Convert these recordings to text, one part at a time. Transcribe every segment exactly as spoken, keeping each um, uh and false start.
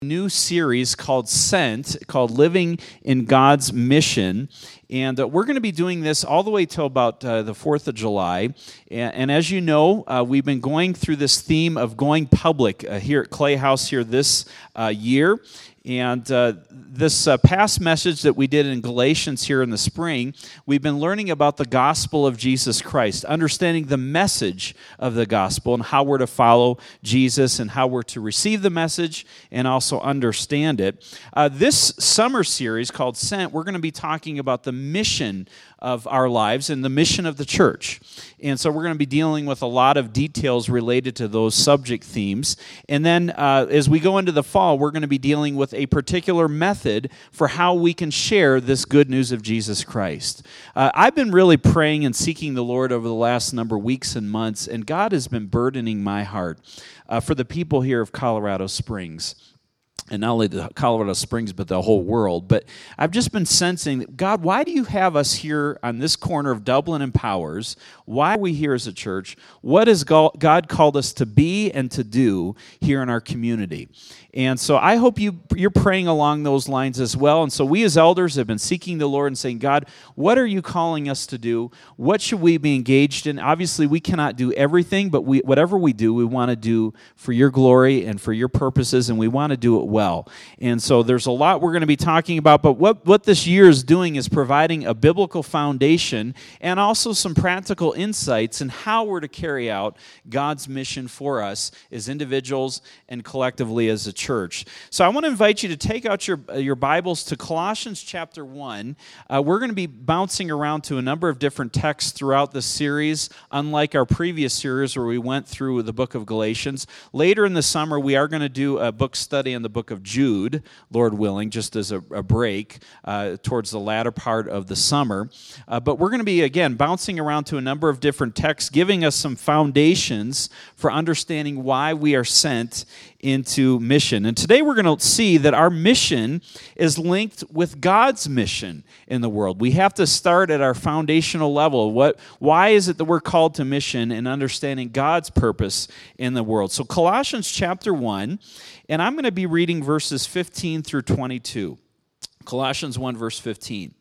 New series called Sent, called Living in God's Mission. And uh, we're going to be doing this all the way till about uh, the fourth of July. And, and as you know, uh, we've been going through this theme of going public uh, here at Clay House here this uh, year. And uh, this uh, past message that we did in Galatians here in the spring, we've been learning about the gospel of Jesus Christ, understanding the message of the gospel and how we're to follow Jesus and how we're to receive the message and also understand it. Uh, this summer series called Sent, we're going to be talking about the mission of our lives and the mission of the church. And so we're going to be dealing with a lot of details related to those subject themes. And then uh, as we go into the fall, we're going to be dealing with a particular method for how we can share this good news of Jesus Christ. Uh, I've been really praying and seeking the Lord over the last number of weeks and months, and God has been burdening my heart uh, for the people here of Colorado Springs. And not only the Colorado Springs, but the whole world. But I've just been sensing that, God, why do you have us here on this corner of Dublin and Powers? Why are we here as a church? What has God called us to be and to do here in our community? And so I hope you, you're praying along those lines as well. And so we as elders have been seeking the Lord and saying, God, what are you calling us to do? What should we be engaged in? Obviously, we cannot do everything, but we, whatever we do, we want to do for your glory and for your purposes, and we want to do it well. Well. And so there's a lot we're going to be talking about, but what, what this year is doing is providing a biblical foundation and also some practical insights in how we're to carry out God's mission for us as individuals and collectively as a church. So I want to invite you to take out your, your Bibles to Colossians chapter one. Uh, we're going to be bouncing around to a number of different texts throughout the series, unlike our previous series where we went through the book of Galatians. Later in the summer, we are going to do a book study on the book of Jude, Lord willing, just as a, a break uh, towards the latter part of the summer. Uh, but we're going to be, again, bouncing around to a number of different texts, giving us some foundations for understanding why we are sent into mission. And today we're going to see that our mission is linked with God's mission in the world. We have to start at our foundational level. What, why is it that we're called to mission and understanding God's purpose in the world? So Colossians chapter one, and I'm going to be reading verses fifteen through twenty-two. Colossians one, verse fifteen.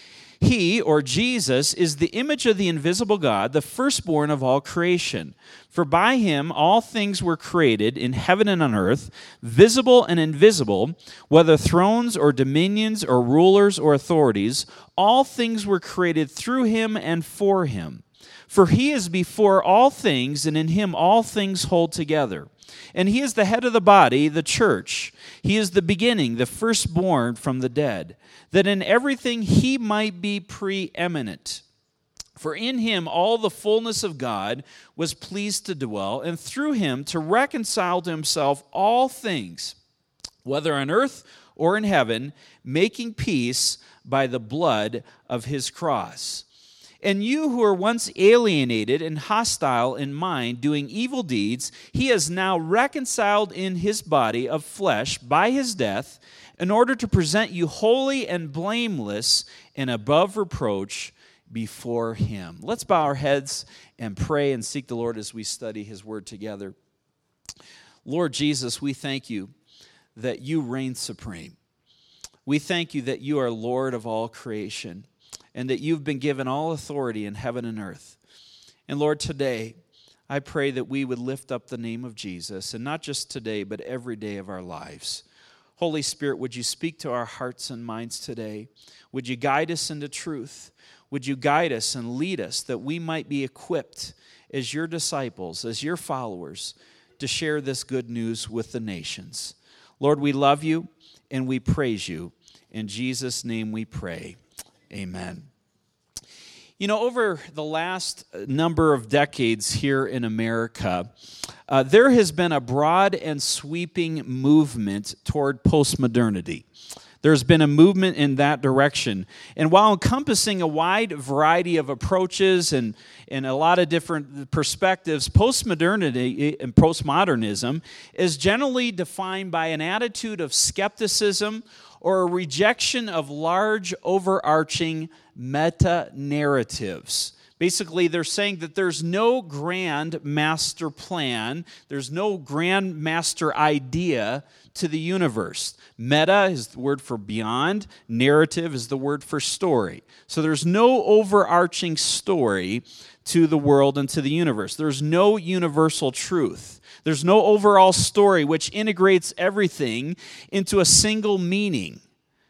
He, or Jesus, is the image of the invisible God, the firstborn of all creation. For by him all things were created in heaven and on earth, visible and invisible, whether thrones or dominions or rulers or authorities, all things were created through him and for him. For he is before all things, and in him all things hold together. And he is the head of the body, the church. He is the beginning, the firstborn from the dead, that in everything he might be preeminent. For in him all the fullness of God was pleased to dwell, and through him to reconcile to himself all things, whether on earth or in heaven, making peace by the blood of his cross. And you who were once alienated and hostile in mind, doing evil deeds, he has now reconciled in his body of flesh by his death, in order to present you holy and blameless and above reproach before him. Let's bow our heads and pray and seek the Lord as we study his word together. Lord Jesus, we thank you that you reign supreme. We thank you that you are Lord of all creation, and that you've been given all authority in heaven and earth. And Lord, today, I pray that we would lift up the name of Jesus, and not just today, but every day of our lives. Holy Spirit, would you speak to our hearts and minds today? Would you guide us into truth? Would you guide us and lead us that we might be equipped as your disciples, as your followers, to share this good news with the nations? Lord, we love you and we praise you. In Jesus' name we pray. Amen. You know, over the last number of decades here in America, uh, there has been a broad and sweeping movement toward postmodernity. There's been a movement in that direction. And while encompassing a wide variety of approaches and, and a lot of different perspectives, postmodernity and postmodernism is generally defined by an attitude of skepticism or a rejection of large, overarching meta-narratives. Basically, they're saying that there's no grand master plan, there's no grand master idea to the universe. Meta is the word for beyond, narrative is the word for story. So there's no overarching story to the world and to the universe. There's no universal truth. There's no overall story which integrates everything into a single meaning.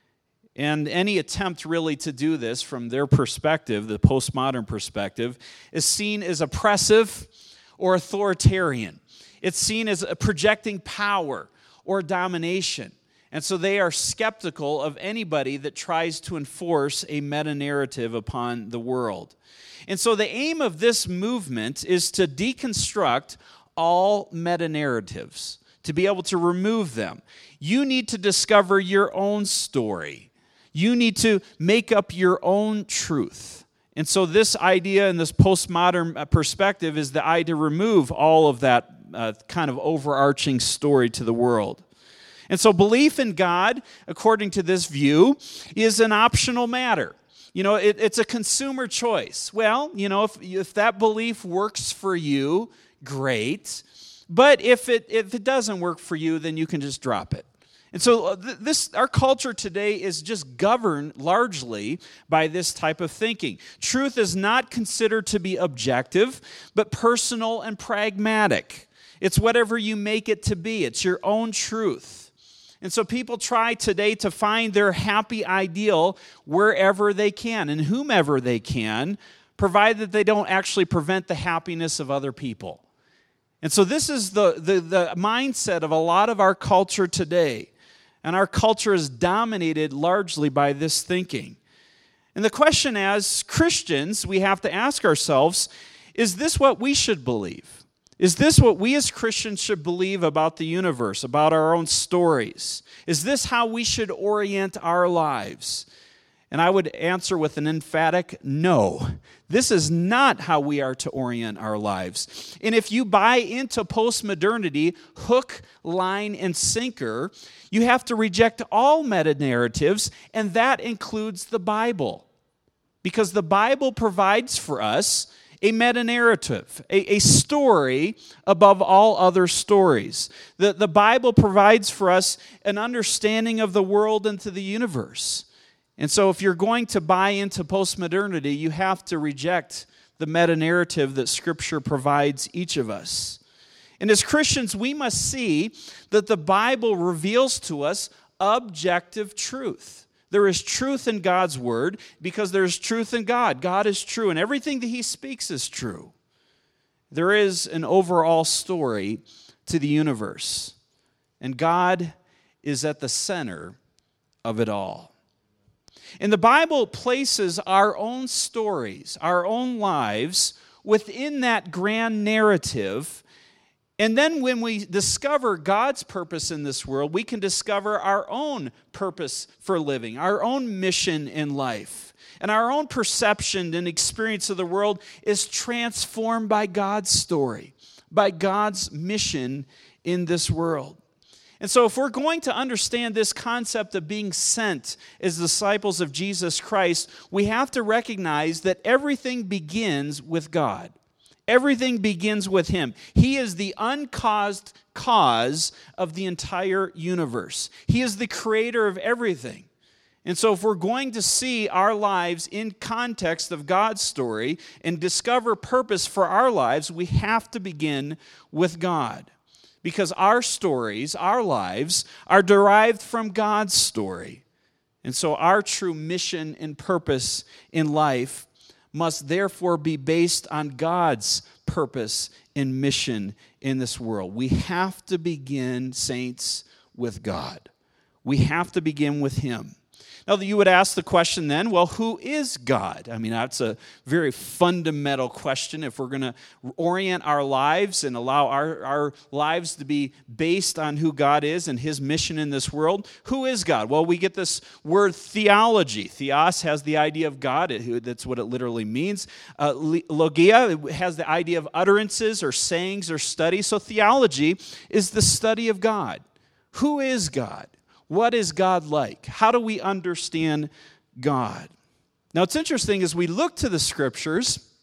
And any attempt really to do this from their perspective, the postmodern perspective, is seen as oppressive or authoritarian. It's seen as projecting power or domination. And so they are skeptical of anybody that tries to enforce a meta-narrative upon the world. And so the aim of this movement is to deconstruct all meta-narratives, to be able to remove them. You need to discover your own story. You need to make up your own truth. And so this idea and this postmodern perspective is the idea to remove all of that uh, kind of overarching story to the world. And so belief in God, according to this view, is an optional matter. You know, it, it's a consumer choice. Well, you know, if, if that belief works for you, great. But if it if it doesn't work for you, then you can just drop it. And so this, our culture today is just governed largely by this type of thinking. Truth is not considered to be objective, but personal and pragmatic. It's whatever you make it to be. It's your own truth. And so people try today to find their happy ideal wherever they can and whomever they can, provided they don't actually prevent the happiness of other people. And so this is the, the, the mindset of a lot of our culture today. And our culture is dominated largely by this thinking. And the question as Christians, we have to ask ourselves, is this what we should believe? Is this what we as Christians should believe about the universe, about our own stories? Is this how we should orient our lives? And I would answer with an emphatic no. This is not how we are to orient our lives. And if you buy into postmodernity, hook, line, and sinker, you have to reject all meta-narratives, and that includes the Bible. Because the Bible provides for us a meta-narrative, a, a story above all other stories. The, the Bible provides for us an understanding of the world and to the universe. And so if you're going to buy into postmodernity, you have to reject the meta-narrative that Scripture provides each of us. And as Christians, we must see that the Bible reveals to us objective truth. There is truth in God's Word because there is truth in God. God is true, and everything that He speaks is true. There is an overall story to the universe, and God is at the center of it all. And the Bible places our own stories, our own lives, within that grand narrative. And then when we discover God's purpose in this world, we can discover our own purpose for living, our own mission in life. And our own perception and experience of the world is transformed by God's story, by God's mission in this world. And so if we're going to understand this concept of being sent as disciples of Jesus Christ, we have to recognize that everything begins with God. Everything begins with Him. He is the uncaused cause of the entire universe. He is the creator of everything. And so if we're going to see our lives in context of God's story and discover purpose for our lives, we have to begin with God. Because our stories, our lives, are derived from God's story. And so our true mission and purpose in life must therefore be based on God's purpose and mission in this world. We have to begin, saints, with God. We have to begin with Him. Now, you would ask the question then, well, who is God? I mean, that's a very fundamental question. If we're going to orient our lives and allow our, our lives to be based on who God is and His mission in this world, who is God? Well, we get this word theology. Theos has the idea of God. It, that's what it literally means. Uh, logia has the idea of utterances or sayings or studies. So theology is the study of God. Who is God? What is God like? How do we understand God? Now, it's interesting as we look to the Scriptures,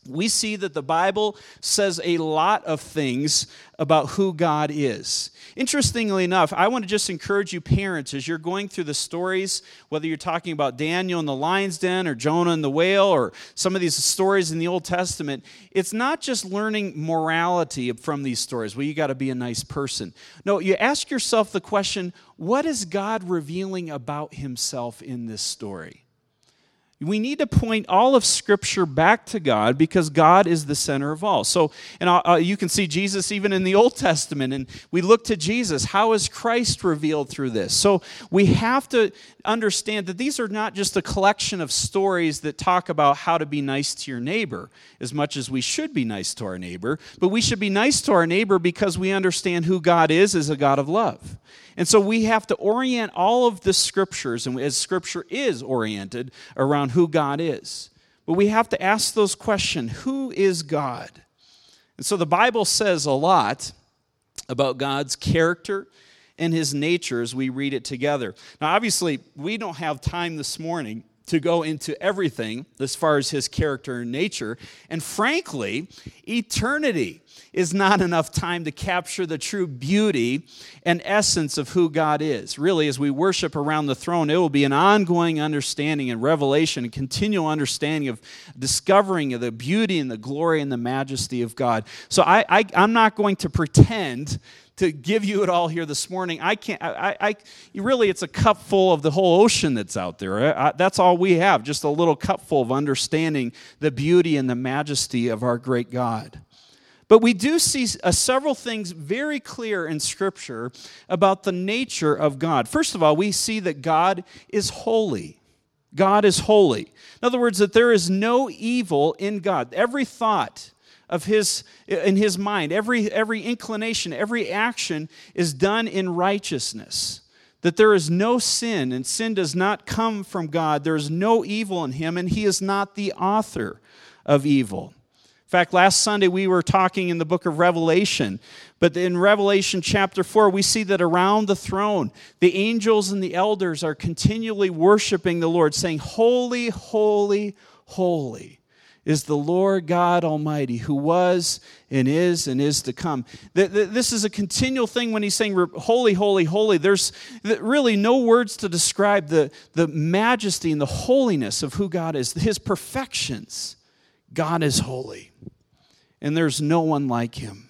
we see that the Bible says a lot of things about who God is. Interestingly enough, I want to just encourage you parents, as you're going through the stories, whether you're talking about Daniel in the lion's den or Jonah in the whale or some of these stories in the Old Testament, it's not just learning morality from these stories. Well, you got to be a nice person. No, you ask yourself the question, what is God revealing about himself in this story? We need to point all of Scripture back to God because God is the center of all. So, and uh, you can see Jesus even in the Old Testament, and we look to Jesus. How is Christ revealed through this? So we have to understand that these are not just a collection of stories that talk about how to be nice to your neighbor, as much as we should be nice to our neighbor, but we should be nice to our neighbor because we understand who God is as a God of love. And so we have to orient all of the Scriptures, and as Scripture is oriented, around who God is. But we have to ask those questions, who is God? And so the Bible says a lot about God's character and his nature as we read it together. Now, obviously, we don't have time this morning to go into everything as far as his character and nature. And frankly, eternity is not enough time to capture the true beauty and essence of who God is. Really, as we worship around the throne, it will be an ongoing understanding and revelation, and continual understanding of discovering of the beauty and the glory and the majesty of God. So I, I, I'm not going to pretend to give you it all here this morning. I can't, I, I, really, it's a cup full of the whole ocean that's out there. I, that's all we have, just a little cup full of understanding the beauty and the majesty of our great God. But we do see uh, several things very clear in Scripture about the nature of God. First of all, we see that God is holy. God is holy. In other words, that there is no evil in God. Every thought of his in his mind, every every inclination, every action is done in righteousness. That there is no sin, and sin does not come from God. There is no evil in him, and he is not the author of evil. In fact, last Sunday we were talking in the book of Revelation, but in Revelation chapter four, we see that around the throne, the angels and the elders are continually worshiping the Lord, saying, "Holy, holy, holy is the Lord God Almighty, who was and is and is to come." This is a continual thing when he's saying, "Holy, holy, holy." There's really no words to describe the, the majesty and the holiness of who God is, his perfections. God is holy, and there's no one like him.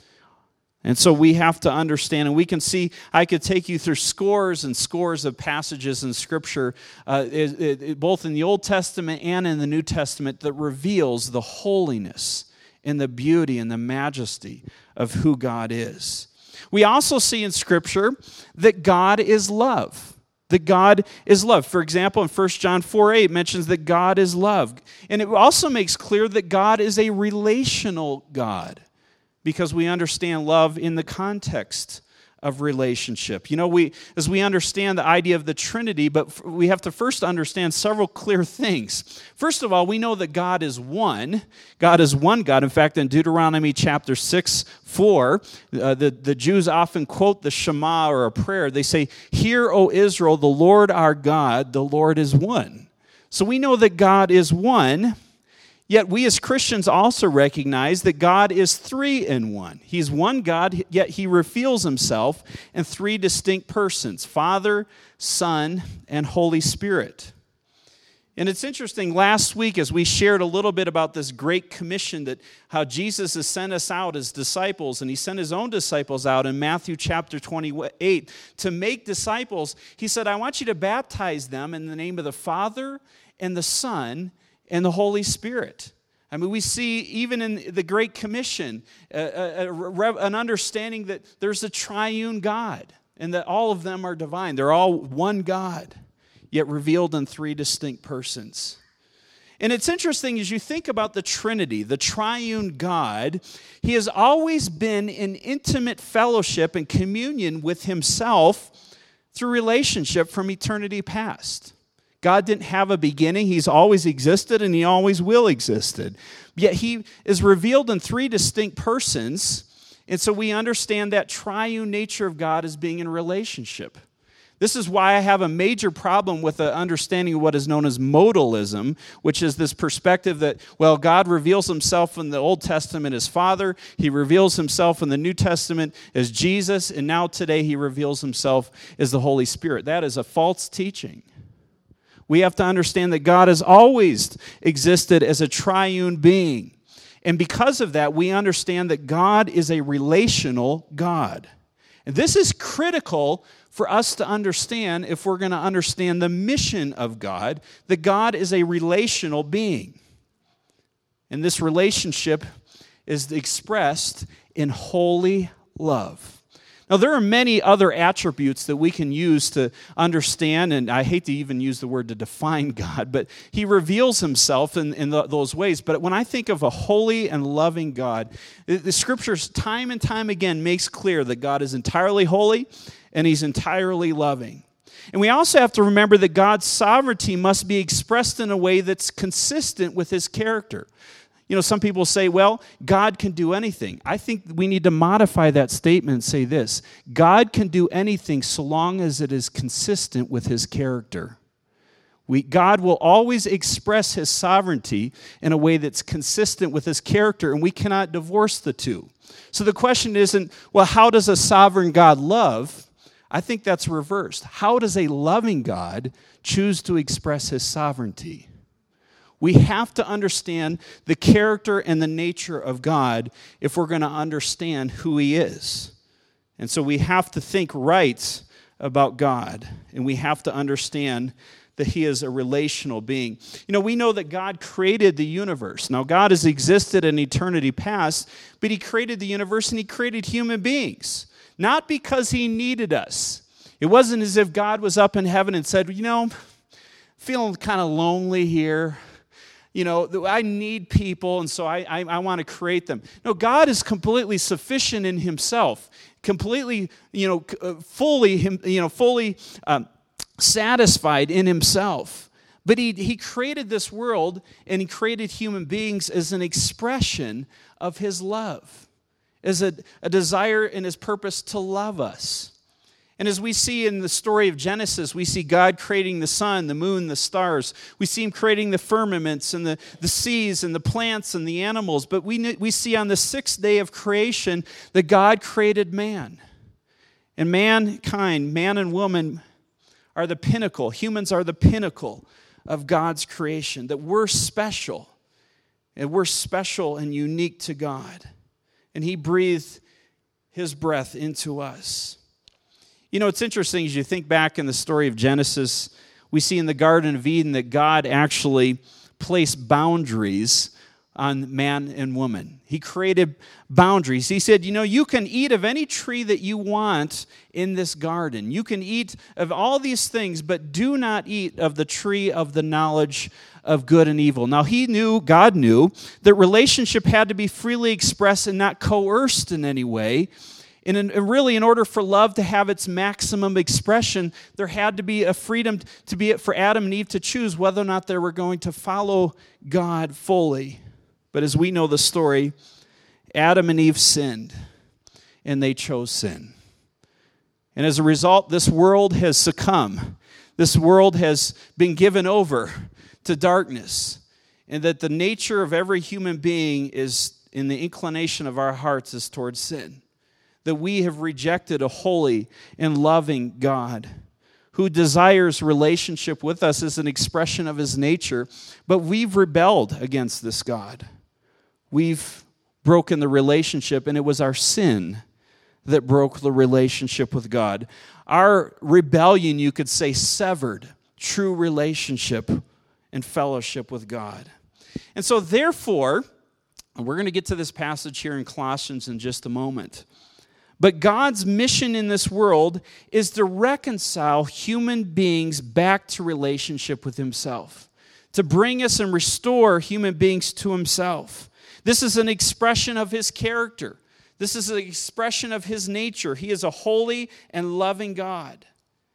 And so we have to understand, and we can see, I could take you through scores and scores of passages in Scripture, uh, it, it, both in the Old Testament and in the New Testament, that reveals the holiness and the beauty and the majesty of who God is. We also see in Scripture that God is love. That God is love. For example, in First John four eight, it mentions that God is love. And it also makes clear that God is a relational God, because we understand love in the context of relationship. You know, we as we understand the idea of the Trinity, but we have to first understand several clear things. First of all, we know that God is one. God is one God. In fact, in Deuteronomy chapter six, four, uh, the, the Jews often quote the Shema or a prayer. They say, "Hear, O Israel, the Lord our God, the Lord is one." So we know that God is one. Yet we as Christians also recognize that God is three in one. He's one God, yet he reveals himself in three distinct persons: Father, Son, and Holy Spirit. And it's interesting, last week as we shared a little bit about this Great Commission, that how Jesus has sent us out as disciples, and he sent his own disciples out in Matthew chapter twenty-eight to make disciples. He said, "I want you to baptize them in the name of the Father and the Son and the Holy Spirit." I mean, we see even in the Great Commission a, a, a, an understanding that there's a triune God and that all of them are divine. They're all one God, yet revealed in three distinct persons. And it's interesting as you think about the Trinity, the triune God, he has always been in intimate fellowship and communion with himself through relationship from eternity past. God didn't have a beginning. He's always existed, and he always will existed. Yet he is revealed in three distinct persons, and so we understand that triune nature of God as being in relationship. This is why I have a major problem with the understanding of what is known as modalism, which is this perspective that, well, God reveals himself in the Old Testament as Father, he reveals himself in the New Testament as Jesus, and now today he reveals himself as the Holy Spirit. That is a false teaching. We have to understand that God has always existed as a triune being. And because of that, we understand that God is a relational God. And this is critical for us to understand if we're going to understand the mission of God, that God is a relational being. And this relationship is expressed in holy love. Now, there are many other attributes that we can use to understand, and I hate to even use the word to define God, but he reveals himself in, in the, those ways. But when I think of a holy and loving God, the, the Scriptures time and time again makes clear that God is entirely holy and he's entirely loving. And we also have to remember that God's sovereignty must be expressed in a way that's consistent with his character. You know, some people say, well, God can do anything. I think we need to modify that statement and say this: God can do anything so long as it is consistent with his character. We, God will always express his sovereignty in a way that's consistent with his character, and we cannot divorce the two. So the question isn't, well, how does a sovereign God love? I think that's reversed. How does a loving God choose to express his sovereignty? We have to understand the character and the nature of God if we're going to understand who he is. And so we have to think right about God, and we have to understand that he is a relational being. You know, we know that God created the universe. Now, God has existed in eternity past, but he created the universe and he created human beings, not because he needed us. It wasn't as if God was up in heaven and said, you know, feeling kind of lonely here. You know, I need people, and so I, I, I want to create them. No, God is completely sufficient in himself, completely, you know, fully, you know, fully um, satisfied in himself. But he, he created this world, and he created human beings as an expression of his love, as a, a desire and his purpose to love us. And as we see in the story of Genesis, we see God creating the sun, the moon, the stars. We see him creating the firmaments and the, the seas and the plants and the animals. But we, we see on the sixth day of creation that God created man. And mankind, man and woman, are the pinnacle. Humans are the pinnacle of God's creation, that we're special. And we're special and unique to God. And he breathed his breath into us. You know, it's interesting as you think back in the story of Genesis, we see in the Garden of Eden that God actually placed boundaries on man and woman. He created boundaries. He said, you know, you can eat of any tree that you want in this garden. You can eat of all these things, but do not eat of the tree of the knowledge of good and evil. Now, he knew, God knew, that relationship had to be freely expressed and not coerced in any way. And, in, and really, in order for love to have its maximum expression, there had to be a freedom to be for Adam and Eve to choose whether or not they were going to follow God fully. But as we know the story, Adam and Eve sinned, and they chose sin. And as a result, this world has succumbed. This world has been given over to darkness, and that the nature of every human being is, in the inclination of our hearts, is towards sin. That we have rejected a holy and loving God who desires relationship with us as an expression of his nature, but we've rebelled against this God. We've broken the relationship, and it was our sin that broke the relationship with God. Our rebellion, you could say, severed true relationship and fellowship with God. And so therefore, and we're going to get to this passage here in Colossians in just a moment, but God's mission in this world is to reconcile human beings back to relationship with himself, to bring us and restore human beings to himself. This is an expression of his character. This is an expression of his nature. He is a holy and loving God.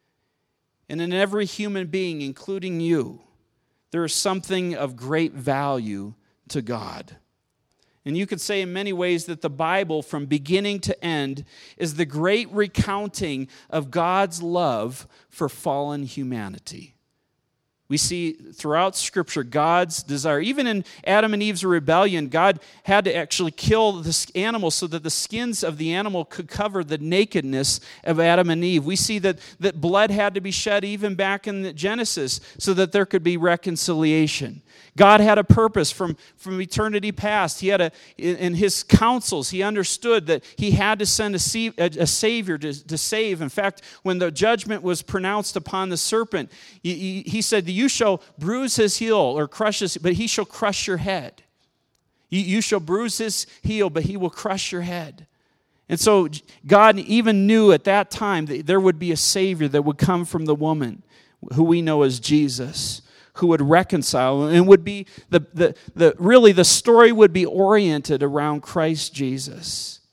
And in every human being, including you, there is something of great value to God. And you could say in many ways that the Bible, from beginning to end, is the great recounting of God's love for fallen humanity. We see throughout Scripture God's desire. Even in Adam and Eve's rebellion, God had to actually kill the animal so that the skins of the animal could cover the nakedness of Adam and Eve. We see that, that blood had to be shed even back in Genesis so that there could be reconciliation. God had a purpose from, from eternity past. He had a, in his counsels, he understood that he had to send a, a Savior to, to save. In fact, when the judgment was pronounced upon the serpent, he, he said, you shall bruise his heel or crush his, but he shall crush your head. You, you shall bruise his heel, but he will crush your head. And so God even knew at that time that there would be a Savior that would come from the woman, who we know as Jesus, who would reconcile, and would be the, the, the really the story would be oriented around Christ Jesus,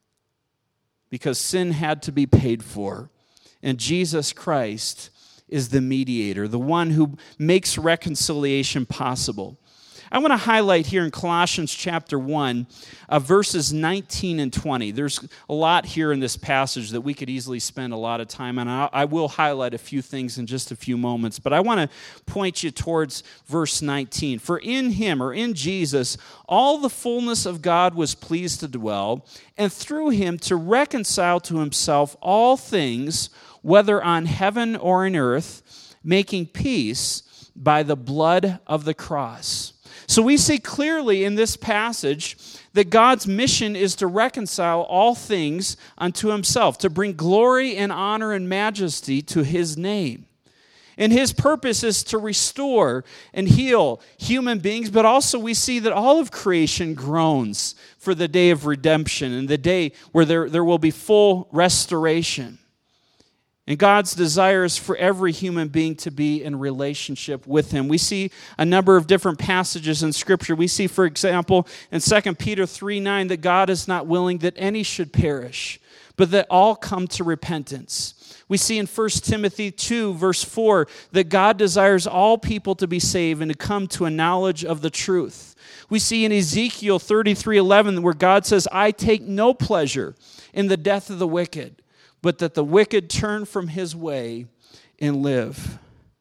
because sin had to be paid for, and Jesus Christ is the mediator, the one who makes reconciliation possible. I want to highlight here in Colossians chapter one, uh, verses nineteen and twenty. There's a lot here in this passage that we could easily spend a lot of time on. I, I will highlight a few things in just a few moments, but I want to point you towards verse nineteen. For in him, or in Jesus, all the fullness of God was pleased to dwell, and through him to reconcile to himself all things, whether on heaven or in earth, making peace by the blood of the cross. So we see clearly in this passage that God's mission is to reconcile all things unto himself, to bring glory and honor and majesty to his name. And his purpose is to restore and heal human beings, but also we see that all of creation groans for the day of redemption and the day where there, there will be full restoration. And God's desire is for every human being to be in relationship with him. We see a number of different passages in Scripture. We see, for example, in Second Peter three nine, that God is not willing that any should perish, but that all come to repentance. We see in First Timothy two, verse four, that God desires all people to be saved and to come to a knowledge of the truth. We see in Ezekiel thirty-three eleven, where God says, I take no pleasure in the death of the wicked, but that the wicked turn from his way and live.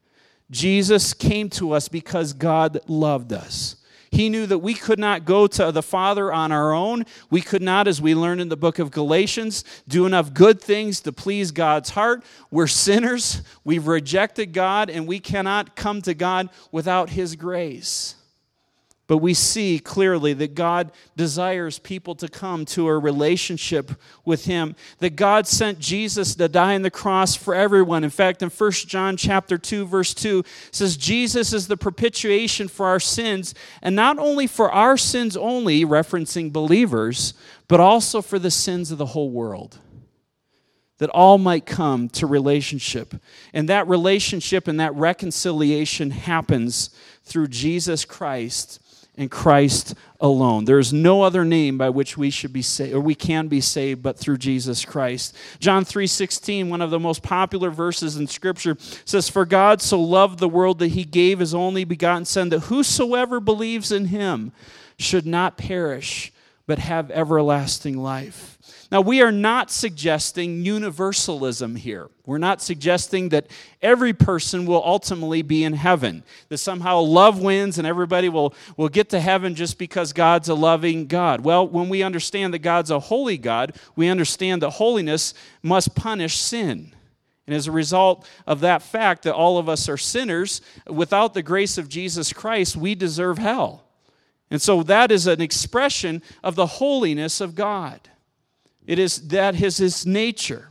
Jesus came to us because God loved us. He knew that we could not go to the Father on our own. We could not, as we learned in the book of Galatians, do enough good things to please God's heart. We're sinners. We've rejected God, and we cannot come to God without his grace. But we see clearly that God desires people to come to a relationship with him, that God sent Jesus to die on the cross for everyone. In fact, in First John chapter two, verse two, it says, Jesus is the propitiation for our sins, and not only for our sins only, referencing believers, but also for the sins of the whole world, that all might come to relationship. And that relationship and that reconciliation happens through Jesus Christ and Christ alone. There is no other name by which we should be saved, or we can be saved, but through Jesus Christ. John three sixteen, one of the most popular verses in Scripture, says, For God so loved the world that he gave his only begotten Son, that whosoever believes in him should not perish, but have everlasting life. Now, we are not suggesting universalism here. We're not suggesting that every person will ultimately be in heaven, that somehow love wins and everybody will, will get to heaven just because God's a loving God. Well, when we understand that God's a holy God, we understand that holiness must punish sin. And as a result of that fact that all of us are sinners, without the grace of Jesus Christ, we deserve hell. And so that is an expression of the holiness of God. It is that is his nature.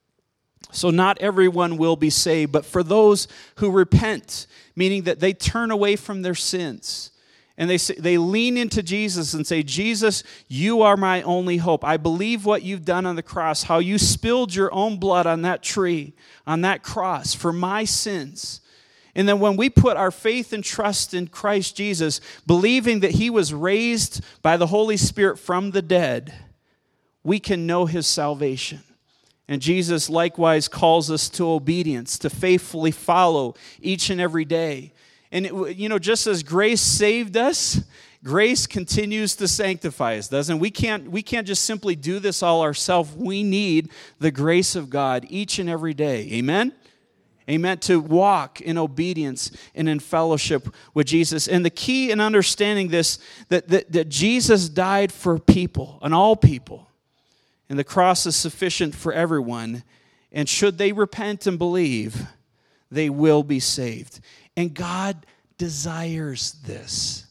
So not everyone will be saved, but for those who repent, meaning that they turn away from their sins, and they say, they lean into Jesus and say, Jesus, you are my only hope. I believe what you've done on the cross, how you spilled your own blood on that tree, on that cross for my sins. And then when we put our faith and trust in Christ Jesus, believing that he was raised by the Holy Spirit from the dead, we can know his salvation. And Jesus likewise calls us to obedience, to faithfully follow each and every day. And, it, you know, just as grace saved us, Grace continues to sanctify us, doesn't it? We can't, we can't just simply do this all ourselves. We need the grace of God each and every day. Amen? Amen. To walk in obedience and in fellowship with Jesus. And the key in understanding this, that, that, that Jesus died for people, and all people. And the cross is sufficient for everyone. And should they repent and believe, they will be saved. And God desires this.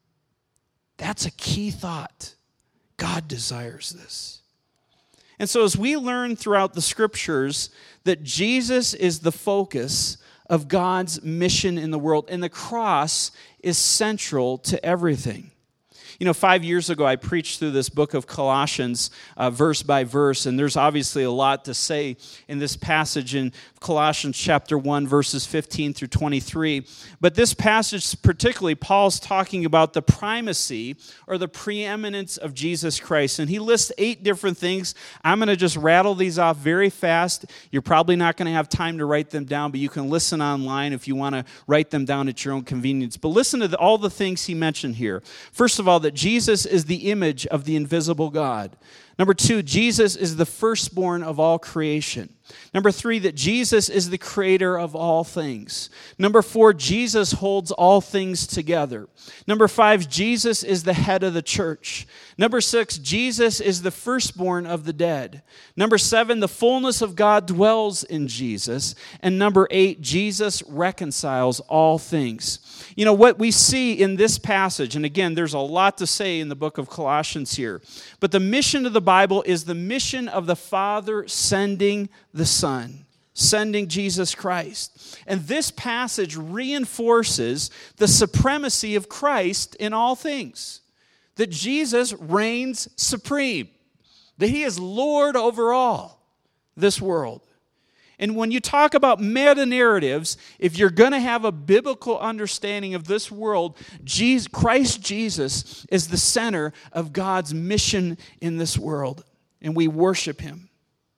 That's a key thought. God desires this. And so as we learn throughout the scriptures that Jesus is the focus of God's mission in the world, and the cross is central to everything. You know, five years ago, I preached through this book of Colossians uh, verse by verse, and there's obviously a lot to say in this passage in Colossians chapter one, verses fifteen through twenty-three. But this passage particularly, Paul's talking about the primacy or the preeminence of Jesus Christ. And he lists eight different things. I'm going to just rattle these off very fast. You're probably not going to have time to write them down, but you can listen online if you want to write them down at your own convenience. But listen to the, all the things he mentioned here. First of all, that Jesus is the image of the invisible God. Number two, Jesus is the firstborn of all creation. Number three, that Jesus is the creator of all things. Number four, Jesus holds all things together. Number five, Jesus is the head of the church. Number six, Jesus is the firstborn of the dead. Number seven, the fullness of God dwells in Jesus. And number eight, Jesus reconciles all things. You know, what we see in this passage, and again, there's a lot to say in the book of Colossians here, but the mission of the Bible is the mission of the Father sending the Son, sending Jesus Christ. And this passage reinforces the supremacy of Christ in all things, that Jesus reigns supreme, that he is Lord over all this world. And when you talk about meta-narratives, if you're going to have a biblical understanding of this world, Jesus, Christ Jesus is the center of God's mission in this world. And we worship him.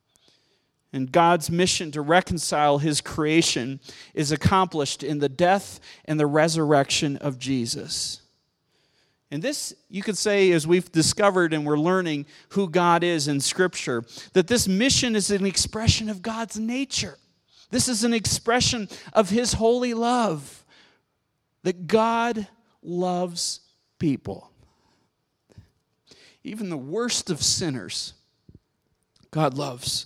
And God's mission to reconcile his creation is accomplished in the death and the resurrection of Jesus. And this, you could say, as we've discovered and we're learning who God is in Scripture, that this mission is an expression of God's nature. This is an expression of his holy love, that God loves people. Even the worst of sinners, God loves.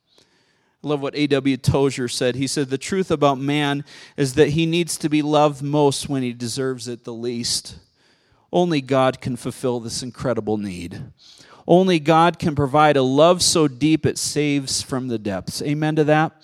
I love what A W Tozer said. He said, the truth about man is that he needs to be loved most when he deserves it the least. Only God can fulfill this incredible need. Only God can provide a love so deep it saves from the depths. Amen to that?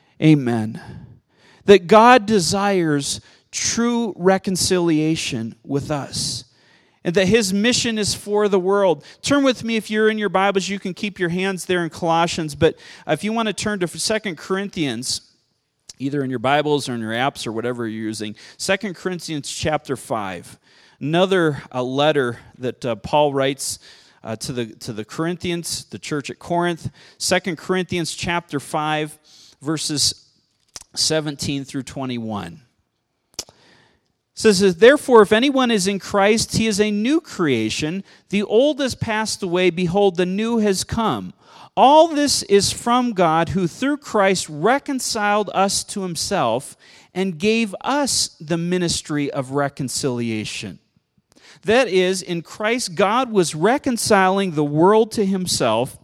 Amen. That God desires true reconciliation with us. And that his mission is for the world. Turn with me, if you're in your Bibles, you can keep your hands there in Colossians. But if you want to turn to Second Corinthians, either in your Bibles or in your apps or whatever you're using, Second Corinthians chapter five. Another uh, letter that uh, Paul writes uh, to the to the Corinthians, the church at Corinth. Second Corinthians chapter five, verses seventeen through twenty-one. It says, therefore, if anyone is in Christ, he is a new creation. The old has passed away. Behold, the new has come. All this is from God, who through Christ reconciled us to himself and gave us the ministry of reconciliation. That is, in Christ, God was reconciling the world to himself,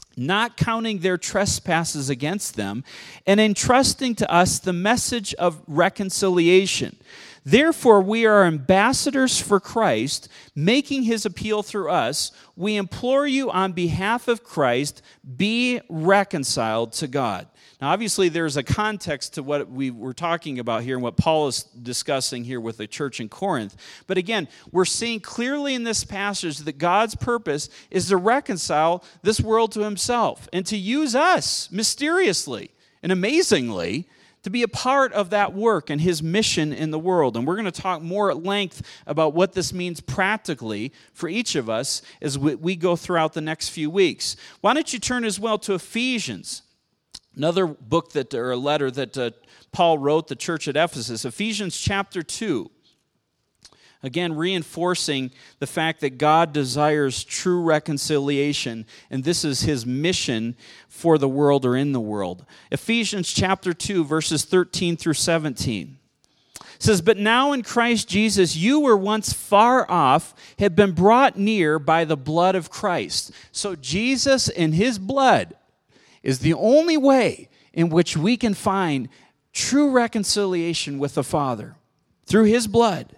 not counting their trespasses against them, and entrusting to us the message of reconciliation. Therefore, we are ambassadors for Christ, making his appeal through us. We implore you on behalf of Christ, be reconciled to God. Now, obviously, there's a context to what we were talking about here and what Paul is discussing here with the church in Corinth. But again, we're seeing clearly in this passage that God's purpose is to reconcile this world to himself and to use us mysteriously and amazingly to be a part of that work and his mission in the world. And we're going to talk more at length about what this means practically for each of us as we, we go throughout the next few weeks. Why don't you turn as well to Ephesians, another book that, or a letter that uh, Paul wrote the church at Ephesus, Ephesians chapter two. Again, reinforcing the fact that God desires true reconciliation, and this is his mission for the world or in the world. Ephesians chapter two, verses thirteen through seventeen. It says, "But now in Christ Jesus, you were once far off, have been brought near by the blood of Christ." So Jesus and his blood is the only way in which we can find true reconciliation with the Father, through his blood.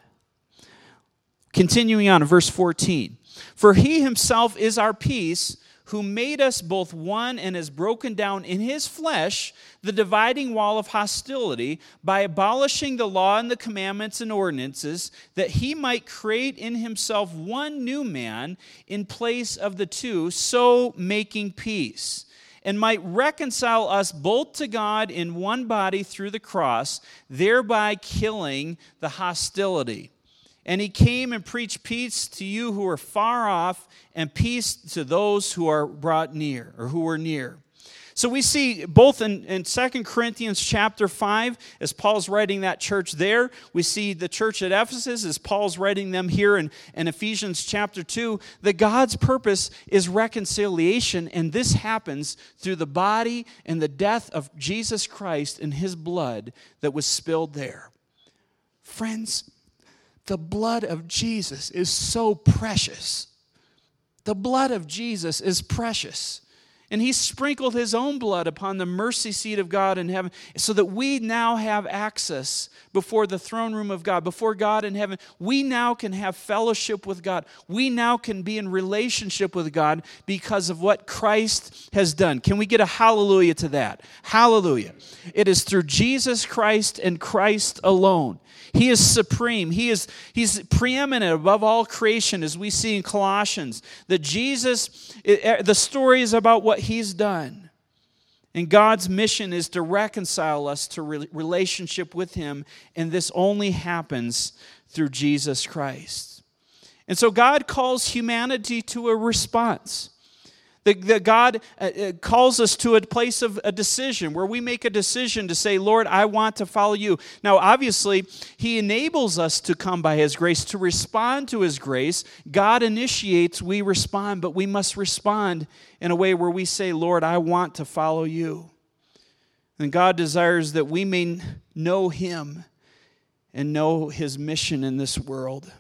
Continuing on in verse fourteen. "For he himself is our peace, who made us both one and has broken down in his flesh the dividing wall of hostility by abolishing the law and the commandments and ordinances, that he might create in himself one new man in place of the two, so making peace, and might reconcile us both to God in one body through the cross, thereby killing the hostility. And he came and preached peace to you who are far off, and peace to those who are brought near, or who are near." So we see both in, in Second Corinthians chapter five, as Paul's writing that church there. We see the church at Ephesus, as Paul's writing them here in, in Ephesians chapter two, that God's purpose is reconciliation, and this happens through the body and the death of Jesus Christ and his blood that was spilled there. Friends, the blood of Jesus is so precious. The blood of Jesus is precious. And he sprinkled his own blood upon the mercy seat of God in heaven so that we now have access before the throne room of God, before God in heaven. We now can have fellowship with God. We now can be in relationship with God because of what Christ has done. Can we get a hallelujah to that? Hallelujah. It is through Jesus Christ and Christ alone. He is supreme. He is he's preeminent above all creation, as we see in Colossians. That Jesus, the story is about what he's done. And God's mission is to reconcile us to relationship with him, and this only happens through Jesus Christ. And so God calls humanity to a response. That, that God uh, calls us to a place of a decision where we make a decision to say, Lord, I want to follow you. Now, obviously, he enables us to come by his grace, to respond to his grace. God initiates, we respond, but we must respond in a way where we say, Lord, I want to follow you. And God desires that we may know him and know his mission in this world.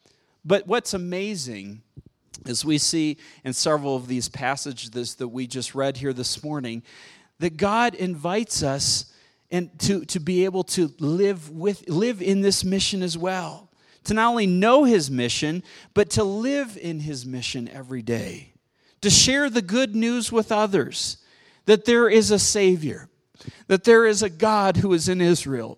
But what's amazing, as we see in several of these passages that we just read here this morning, that God invites us and to, to be able to live with live in this mission as well. To not only know his mission, but to live in his mission every day. To share the good news with others, that there is a Savior, that there is a God who is in Israel,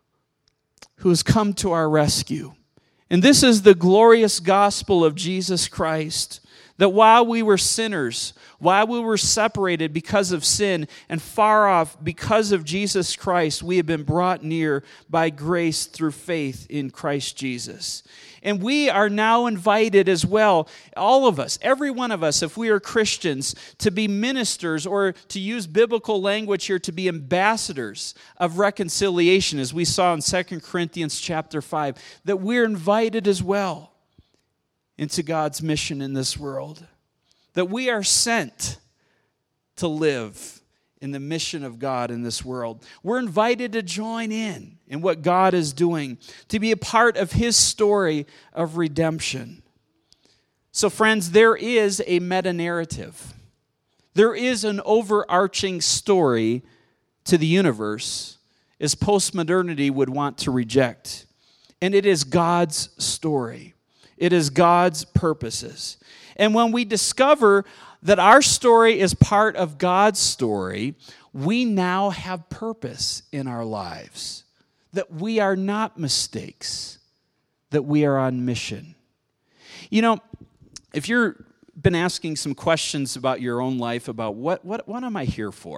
who has come to our rescue. And this is the glorious gospel of Jesus Christ, that while we were sinners, while we were separated because of sin and far off because of Jesus Christ, we have been brought near by grace through faith in Christ Jesus. And we are now invited as well, all of us, every one of us, if we are Christians, to be ministers, or to use biblical language here, to be ambassadors of reconciliation, as we saw in Second Corinthians chapter five, that we're invited as well into God's mission in this world, that we are sent to live in the mission of God in this world. We're invited to join in in what God is doing, to be a part of his story of redemption. So friends, there is a meta-narrative. There is an overarching story to the universe, as postmodernity would want to reject. And it is God's story. It is God's purposes. And when we discover that our story is part of God's story, we now have purpose in our lives. That we are not mistakes. That we are on mission. You know, if you've been asking some questions about your own life, about what, what, what am I here for?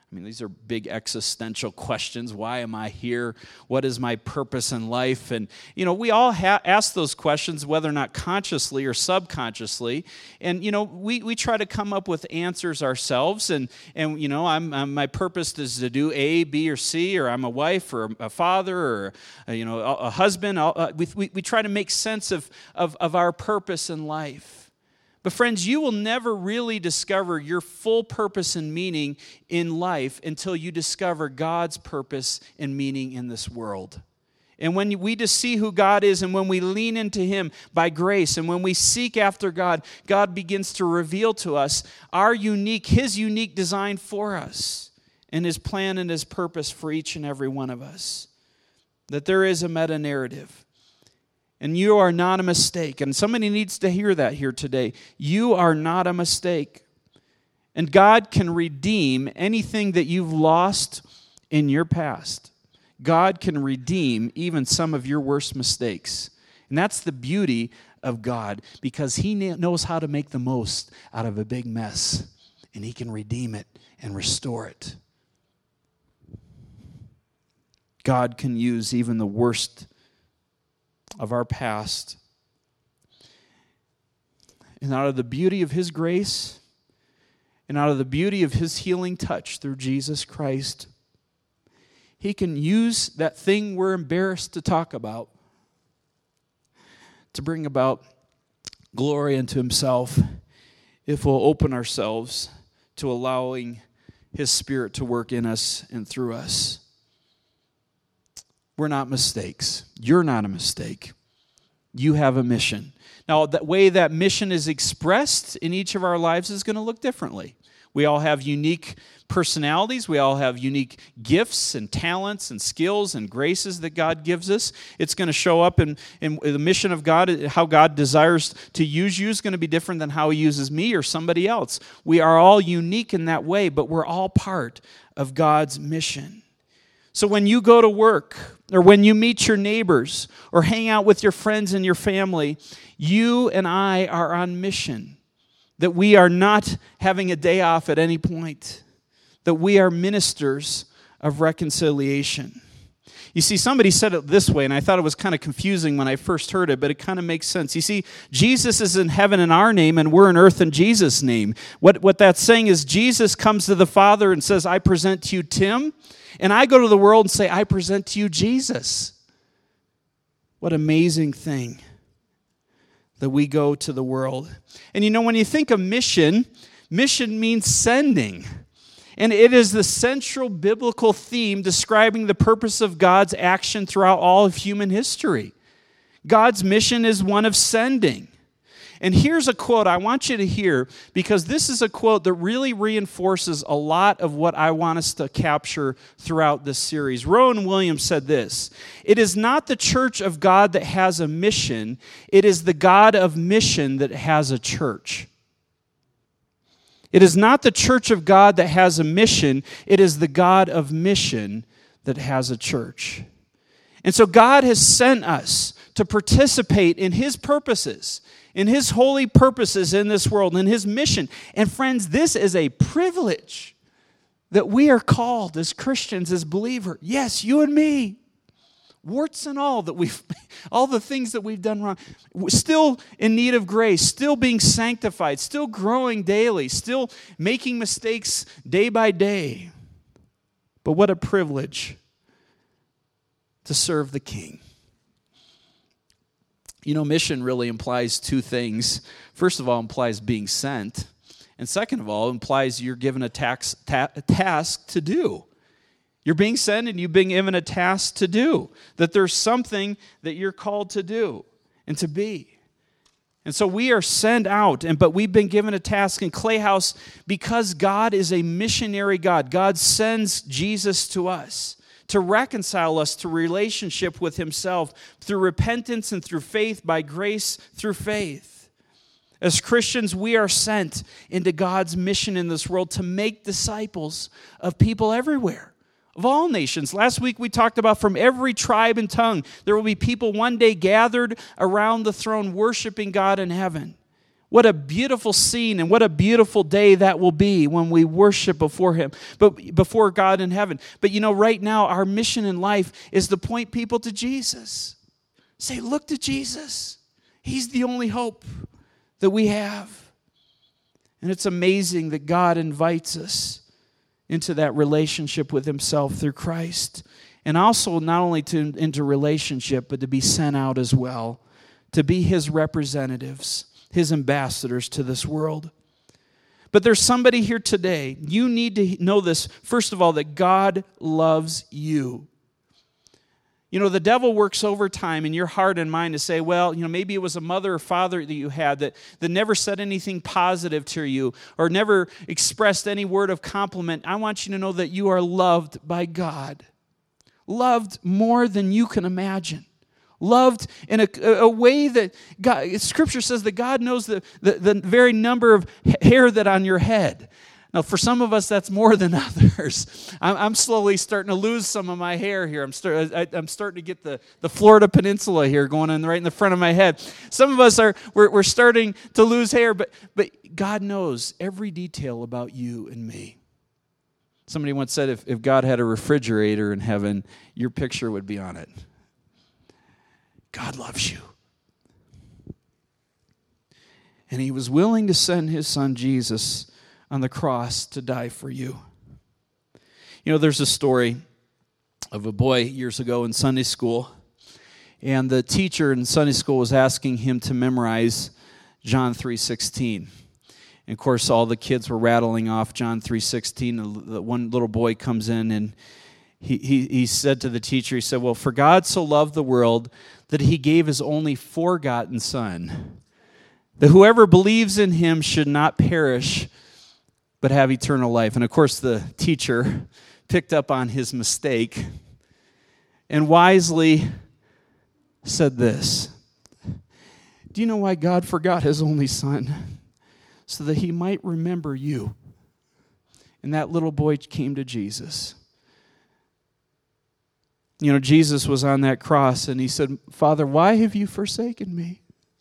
I mean, these are big existential questions. Why am I here? What is my purpose in life? And, you know, we all ha- ask those questions, whether or not consciously or subconsciously. And, you know, we, we try to come up with answers ourselves. And, and you know, I'm, I'm, my purpose is to do A, B, or C, or I'm a wife, or a father, or, uh, you know, a, a husband. Uh, we, we, we try to make sense of, of, of our purpose in life. But friends, you will never really discover your full purpose and meaning in life until you discover God's purpose and meaning in this world. And when we just see who God is, and when we lean into Him by grace, and when we seek after God, God begins to reveal to us our unique, His unique design for us, and His plan and His purpose for each and every one of us. That there is a meta-narrative. And you are not a mistake. And somebody needs to hear that here today. You are not a mistake. And God can redeem anything that you've lost in your past. God can redeem even some of your worst mistakes. And that's the beauty of God, because He knows how to make the most out of a big mess. And He can redeem it and restore it. God can use even the worst of our past. And out of the beauty of His grace, and out of the beauty of His healing touch through Jesus Christ, He can use that thing we're embarrassed to talk about to bring about glory unto Himself if we'll open ourselves to allowing His Spirit to work in us and through us. We're not mistakes. You're not a mistake. You have a mission. Now, the way that mission is expressed in each of our lives is going to look differently. We all have unique personalities. We all have unique gifts and talents and skills and graces that God gives us. It's going to show up in, in the mission of God. How God desires to use you is going to be different than how He uses me or somebody else. We are all unique in that way, but we're all part of God's mission. So when you go to work, or when you meet your neighbors, or hang out with your friends and your family, you and I are on mission. That we are not having a day off at any point. That we are ministers of reconciliation. You see, somebody said it this way, and I thought it was kind of confusing when I first heard it, but it kind of makes sense. You see, Jesus is in heaven in our name, and we're in earth in Jesus' name. What, what that's saying is Jesus comes to the Father and says, I present to you Tim, and I go to the world and say, I present to you Jesus. What an amazing thing that we go to the world. And you know, when you think of mission, mission means sending. And it is the central biblical theme describing the purpose of God's action throughout all of human history. God's mission is one of sending. And here's a quote I want you to hear, because this is a quote that really reinforces a lot of what I want us to capture throughout this series. Rowan Williams said this: "It is not the church of God that has a mission, it is the God of mission that has a church." It is not the church of God that has a mission, it is the God of mission that has a church. And so God has sent us to participate in His purposes, in His holy purposes in this world, in His mission. And friends, this is a privilege that we are called as Christians, as believers. Yes, you and me. Warts and all that we've, all the things that we've done wrong. We're still in need of grace, still being sanctified, still growing daily, still making mistakes day by day. But what a privilege to serve the King. You know, mission really implies two things. First of all, implies being sent. And second of all, implies you're given a, tax, ta- a task to do. You're being sent and you've been given a task to do. That there's something that you're called to do and to be. And so we are sent out, and but we've been given a task in Clay House because God is a missionary God. God sends Jesus to us to reconcile us to relationship with Himself through repentance and through faith, by grace through faith. As Christians, we are sent into God's mission in this world to make disciples of people everywhere, of all nations. Last week we talked about from every tribe and tongue, there will be people one day gathered around the throne worshiping God in heaven. What a beautiful scene and what a beautiful day that will be when we worship before Him, but before God in heaven. But you know, right now, our mission in life is to point people to Jesus. Say, look to Jesus. He's the only hope that we have. And it's amazing that God invites us into that relationship with Himself through Christ. And also not only to into relationship, but to be sent out as well, to be His representatives, His ambassadors to this world. But there's somebody here today. You need to know this, first of all, that God loves you. You know, the devil works overtime in your heart and mind to say, well, you know, maybe it was a mother or father that you had that, that never said anything positive to you or never expressed any word of compliment. I want you to know that you are loved by God. Loved more than you can imagine. Loved in a, a way that God, Scripture says that God knows the, the, the very number of hair that on your head. Now, for some of us, that's more than others. I'm, I'm slowly starting to lose some of my hair here. I'm, start, I, I'm starting to get the, the Florida Peninsula here going on right in the front of my head. Some of us are we're, we're starting to lose hair, but but God knows every detail about you and me. Somebody once said, if, if God had a refrigerator in heaven, your picture would be on it. God loves you. And He was willing to send His Son Jesus on the cross to die for you. You know, there's a story of a boy years ago in Sunday school, and the teacher in Sunday school was asking him to memorize John three sixteen. And of course, all the kids were rattling off John three sixteen. The one little boy comes in and he, he, he said to the teacher, he said, well, for God so loved the world that He gave His only forgotten Son, that whoever believes in Him should not perish, but have eternal life. And of course, the teacher picked up on his mistake and wisely said this: do you know why God forgot His only Son? So that He might remember you. And that little boy came to Jesus. You know, Jesus was on that cross and He said, Father, why have you forsaken me?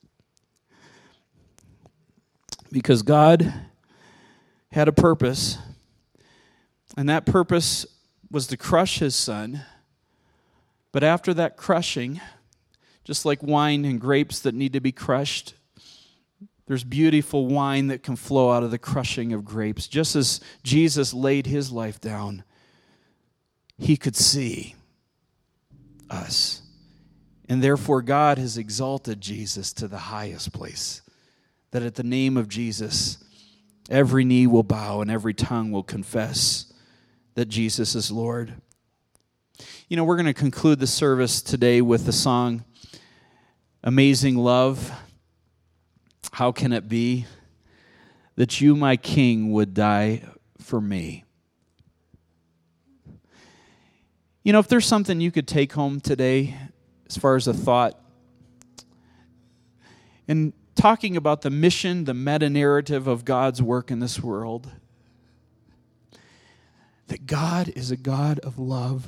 Because God had a purpose, and that purpose was to crush His Son. But after that crushing, just like wine and grapes that need to be crushed, there's beautiful wine that can flow out of the crushing of grapes. Just as Jesus laid His life down, He could see us. And therefore God has exalted Jesus to the highest place, that at the name of Jesus, every knee will bow and every tongue will confess that Jesus is Lord. You know, we're going to conclude the service today with the song, Amazing Love. How can it be that you, my King, would die for me? You know, if there's something you could take home today as far as a thought, in talking about the mission, the meta-narrative of God's work in this world, that God is a God of love.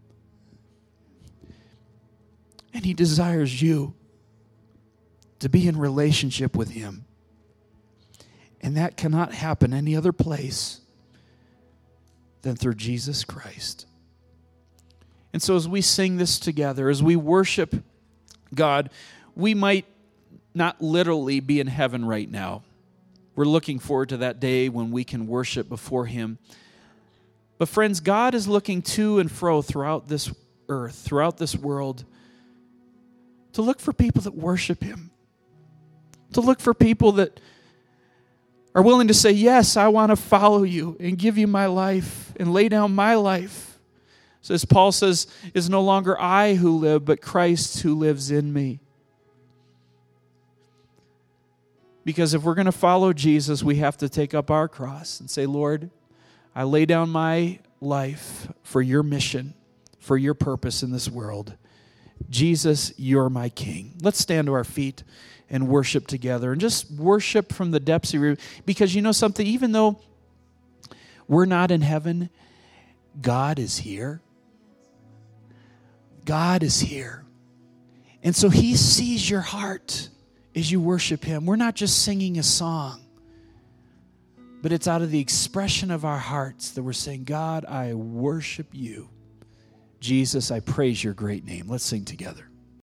And He desires you to be in relationship with Him. And that cannot happen any other place than through Jesus Christ. And so as we sing this together, as we worship God, we might not literally be in heaven right now. We're looking forward to that day when we can worship before Him. But friends, God is looking to and fro throughout this earth, throughout this world, to look for people that worship Him. To look for people that are willing to say, yes, I want to follow you and give you my life and lay down my life. So as Paul says, it's no longer I who live, but Christ who lives in me. Because if we're going to follow Jesus, we have to take up our cross and say, Lord, I lay down my life for your mission, for your purpose in this world. Jesus, you're my King. Let's stand to our feet and worship together, and just worship from the depths of your... Because you know something, even though we're not in heaven, God is here. God is here. And so He sees your heart as you worship him. We're not just singing a song, but it's out of the expression of our hearts that we're saying, God, I worship you. Jesus, I praise your great name. Let's sing together.